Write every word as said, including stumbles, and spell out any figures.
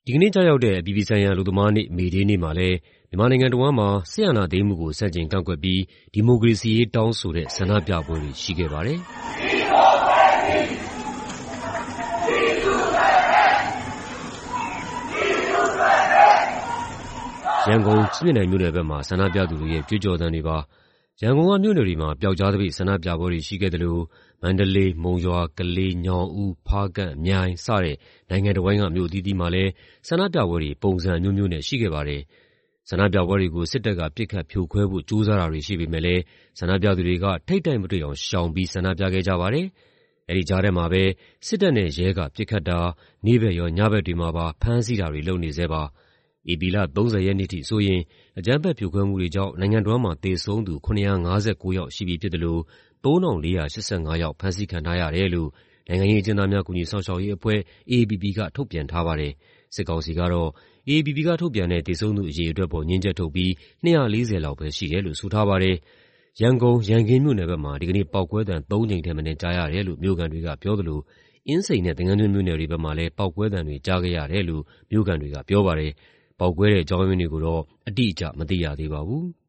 ဒီကနေ့ကျရောက်တဲ့အပြည်ပြည်ဆိုင်ရာအလုပ်သမားနေ့ မေဒေးနေ့မှာလည်းမြန်မာနိုင်ငံတဝန်းမှာစစ်အာဏာသိမ်းမှုကိုဆန့်ကျင်ကန့်ကွက်ပြီးဒီမိုကရေစီရေးတောင်းဆိုတဲ့ဆန္ဒပြပွဲတွေရှိခဲ့ပါတယ်။ရန်ကုန်ကြည့်မြင်တိုင်မြို့နယ်ဘက်မှာဆန္ဒပြသူတွေရဲ့ကြွေးကြော်သံတွေပါ။ရန်ကုန်ကမြို့နယ်တွေမှာပျောက်ကြားသပိတ်ဆန္ဒပြပွဲတွေရှိခဲ့သလိုမန္တလေး၊မုံရွာ၊ကလေး၊ညောင်ဦး၊ဖားကန့်၊မြိုင်စတဲ့နိုင်ငံတဝန်းကမြို့အသီးသီးမှာလည်းဆန္ဒပြပွဲတွေပုံစံအမျိုးမျိုးနဲ့ရှိခဲ့ပါတယ်။ဆန္ဒပြပွဲတွေကိုစစ်တပ်ကပစ်ခတ်ဖြိုခွဲဖို့ကြိုးစားတာတွေရှိပေမယ့်လည်းဆန္ဒပြသူတွေကထိပ်တိုက်မတွေ့အောင်ရှောင်ပြီးဆန္ဒပြခဲ့ကြပါတယ်။အဲဒီကြားထဲမှာပဲစစ်တပ်နဲ့ရဲကပစ်ခတ်တာ၊နေ့ဘက်ရောညဘက်တွေမှာပါဖမ်းဆီးတာတွေလုပ်နေဆဲပါ။ဧပြီလ၃၀ရက်နေ့ထိဆိုရင်အကြမ်းဖက်ဖြိုခွဲမှုတွေကြောင့်နိုင်ငံတွင်းမှာသေဆုံးသူ၇၅၉ယောက်ရှိပြီဖြစ်သလို၃,၄၈၅ယောက်ဖမ်းဆီးခံထားရတယ်လို့နိုင်ငံရေးအကျဉ်းသားများကူညီစောင့်ရှောက်ရေးအဖွဲ့ အေအေပီပီ ကထုတ်ပြန်ထားပါတယ်။စစ်ကောင်စီကတော့ အေအေပီပီ ကထုတ်ပြန်တဲ့သေဆုံးသူအရေအတွက်အပေါ်ငြင်းချက်ထုတ်ပြီး၂၄၀လောက်ပဲရှိတယ်လို့ဆိုထားပါတယ်။ရန်ကုန်၊ ရန်ကင်းမြို့နယ်ဘက်မှာဒီကနေ့ပေါက်ကွဲသံသုံးကြိမ်ထက်မနည်းကြားရတယ်လို့မြို့ခံတွေကပြောသလိုအင်းစိန်နဲ့သင်္ဃန်းကျွန်းမြို့နယ်တွေဘက်မှာလည်းပေါက်ကွဲသံတွေကြားခဲ့ရတယ်လို့မြို့ခံတွေကပြောပါတယ်။ပေါက်ကွဲတဲ့အကြောင်းရင်းတွေကိုတော့အတိအကျမသိရသေးပါဘူး။